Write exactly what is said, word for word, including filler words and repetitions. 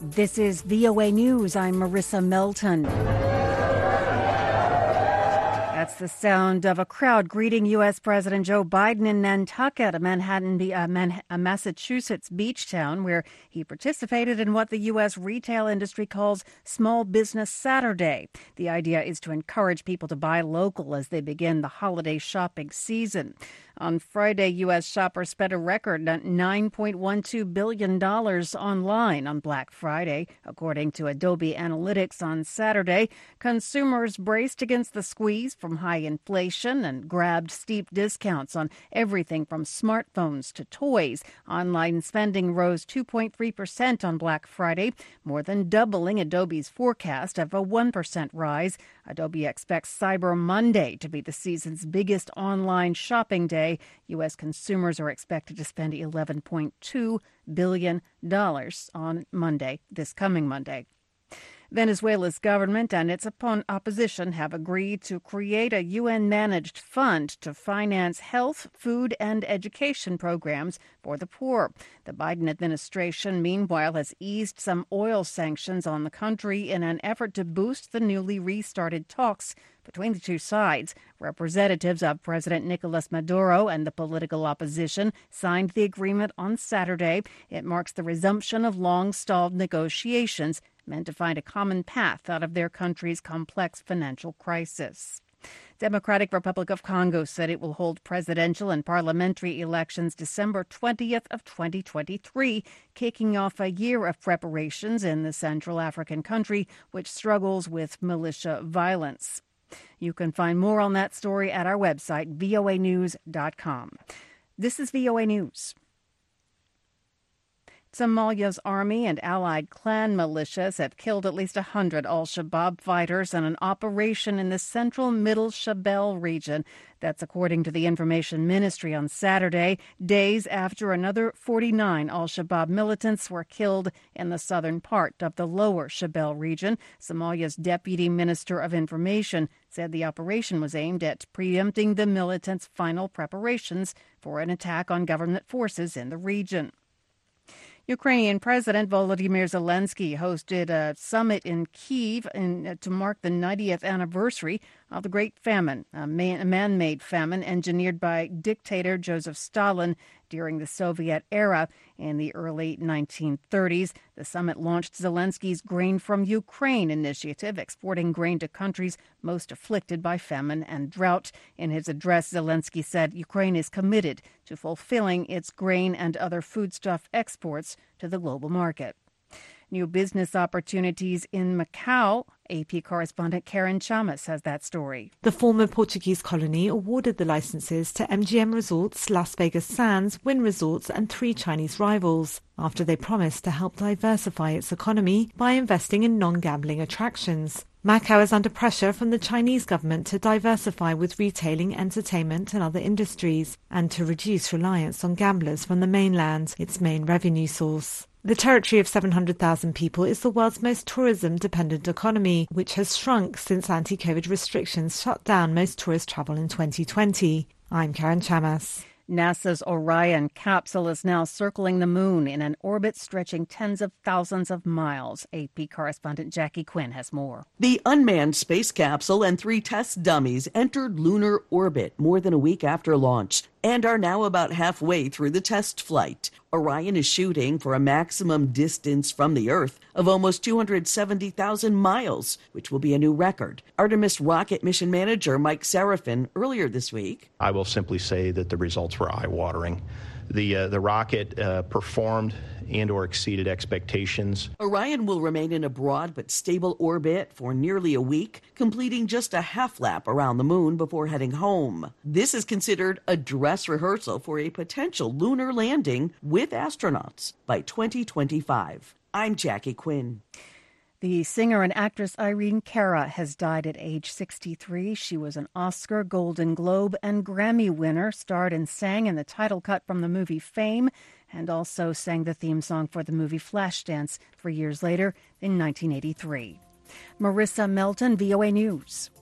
This is V O A News. I'm Marissa Melton. That's the sound of a crowd greeting U S. President Joe Biden in Nantucket, a Manhattan, uh, Man- a Massachusetts beach town where he participated in what the U S retail industry calls Small Business Saturday. The idea is to encourage people to buy local as they begin the holiday shopping season. On Friday, U S shoppers spent a record nine point one two billion dollars online on Black Friday. According to Adobe Analytics on Saturday, consumers braced against the squeeze from high inflation and grabbed steep discounts on everything from smartphones to toys. Online spending rose two point three percent on Black Friday, more than doubling Adobe's forecast of a one percent rise. Adobe expects Cyber Monday to be the season's biggest online shopping day. U S consumers are expected to spend eleven point two billion dollars on Monday, this coming Monday. Venezuela's government and its opposition have agreed to create a U N-managed fund to finance health, food, and education programs for the poor. The Biden administration, meanwhile, has eased some oil sanctions on the country in an effort to boost the newly restarted talks between the two sides. Representatives of President Nicolas Maduro and the political opposition signed the agreement on Saturday. It marks the resumption of long-stalled negotiations meant to find a common path out of their country's complex financial crisis. Democratic Republic of Congo said it will hold presidential and parliamentary elections December twentieth of twenty twenty-three, kicking off a year of preparations in the Central African country, which struggles with militia violence. You can find more on that story at our website, V O A news dot com. This is V O A News. Somalia's army and allied clan militias have killed at least one hundred al-Shabaab fighters in an operation in the central Middle Shabelle region. That's according to the Information Ministry on Saturday, days after another forty-nine al-Shabaab militants were killed in the southern part of the lower Shabelle region. Somalia's Deputy Minister of Information said the operation was aimed at preempting the militants' final preparations for an attack on government forces in the region. Ukrainian President Volodymyr Zelensky hosted a summit in Kyiv in, uh, to mark the ninetieth anniversary of the Great Famine, a, man, a man-made famine engineered by dictator Joseph Stalin during the Soviet era in the early nineteen thirties. The summit launched Zelensky's Grain from Ukraine initiative, exporting grain to countries most afflicted by famine and drought. In his address, Zelensky said Ukraine is committed to fulfilling its grain and other foodstuff exports to the global market. New business opportunities in Macau. A P correspondent Karen Chamas has that story. The former Portuguese colony awarded the licenses to M G M Resorts, Las Vegas Sands, Wynn Resorts and three Chinese rivals after they promised to help diversify its economy by investing in non-gambling attractions. Macau is under pressure from the Chinese government to diversify with retailing, entertainment and other industries and to reduce reliance on gamblers from the mainland, its main revenue source. The territory of seven hundred thousand people is the world's most tourism-dependent economy, which has shrunk since anti-COVID restrictions shut down most tourist travel in twenty twenty. I'm Karen Chamas. NASA's Orion capsule is now circling the moon in an orbit stretching tens of thousands of miles. A P correspondent Jackie Quinn has more. The unmanned space capsule and three test dummies entered lunar orbit more than a week after launch and are now about halfway through the test flight. Orion is shooting for a maximum distance from the Earth of almost two hundred seventy thousand miles, which will be a new record. Artemis rocket mission manager Mike Serafin earlier this week. I will simply say that the results were eye-watering. The uh, the rocket uh, performed and or exceeded expectations. Orion will remain in a broad but stable orbit for nearly a week, completing just a half lap around the moon before heading home. This is considered a dress rehearsal for a potential lunar landing with astronauts by twenty twenty-five. I'm Jackie Quinn. The singer and actress Irene Cara has died at age sixty-three. She was an Oscar, Golden Globe, and Grammy winner, starred and sang in the title cut from the movie Fame, and also sang the theme song for the movie Flashdance three years later in nineteen eighty-three. Marissa Melton, V O A News.